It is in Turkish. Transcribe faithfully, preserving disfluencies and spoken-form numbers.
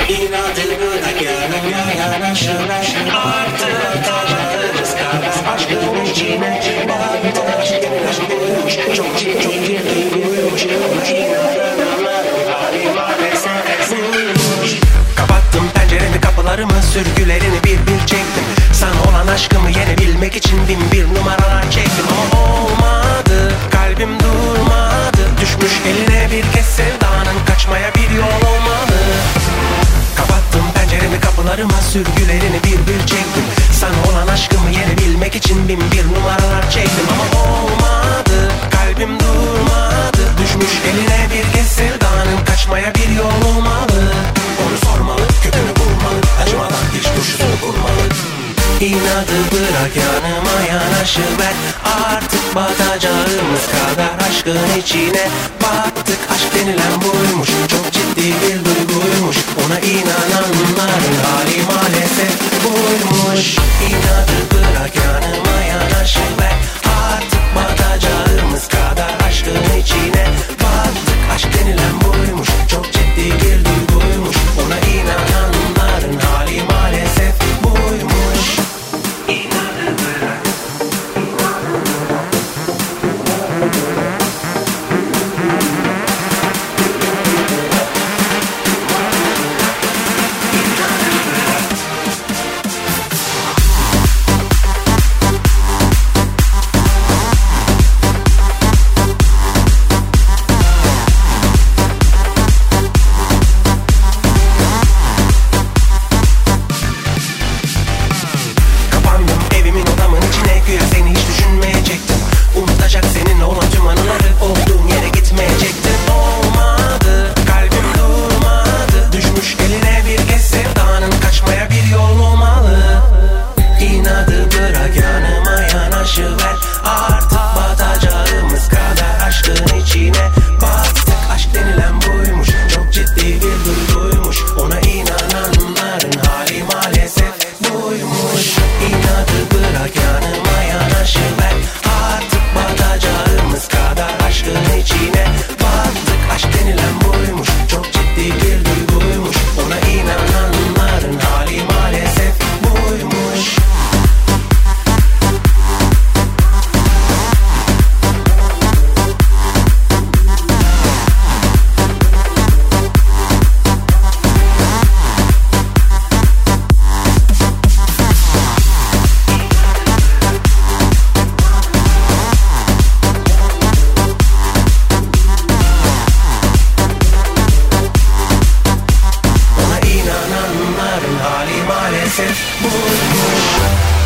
İnadını da yanıma yanaşıver. Artık taşlarımız kadar aşkın içine battı. Aşk aşk buymuş, çok ciddi bir duyguymuş. İnananların hali maalesef buymuş. Kapattım penceremi, kapılarımı, sürgülerini bir bir çektim. Sana olan aşkımı yenebilmek için bin bir numaralar çektim. Ama olmadı, kalbim durmadı. Düşmüş eline bir kez sevdanın, kaçmaya bir yol olmalı. Kapattım penceremi, kapılarımı, sürgülerini bir bir çektim. Sana olan aşkımı yenebilmek için bin bir numaralar çektim. Ama olmadı, kalbim durmadı. Düşmüş eline bir kez sevdanın, kaçmaya bir yol olmalı. Onu sormalı, kökünü bulmalı, acımadan diş turşusunu kurmalı. İnadı bırak, yanıma yanaşıver. Artık batacağımız kadar aşkın içine battık. Aşk denilen buymuş, çok ciddi bir duyguymuş. Ona inananların hali maalesef buymuş. İnadı bırak, yanıma yanaşıver. Artık batacağımız kadar aşkın içine battık. Aşk denilen buymuş, çok ciddi bir duyguymuş. Ona inananların hali maalesef buymuş. İnadı bırak. Hali maalesef buymuş.